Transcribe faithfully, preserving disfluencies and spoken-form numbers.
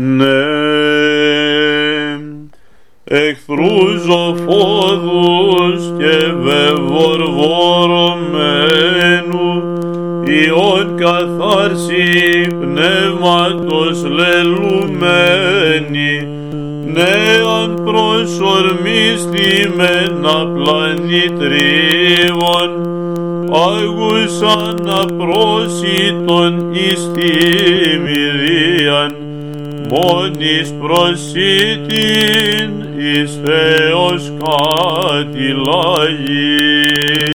Ναι, εχθρούς ζωφόδους και βεβορβορωμένου, ιών καθάρσι πνεύματος λελουμένη, νέαν προσορμίστημενα πλανητρίβων, άγουσαν απρόσιτον εις τιμηρίαν, μόνης προσίτην εις Θεός κατηλάγει.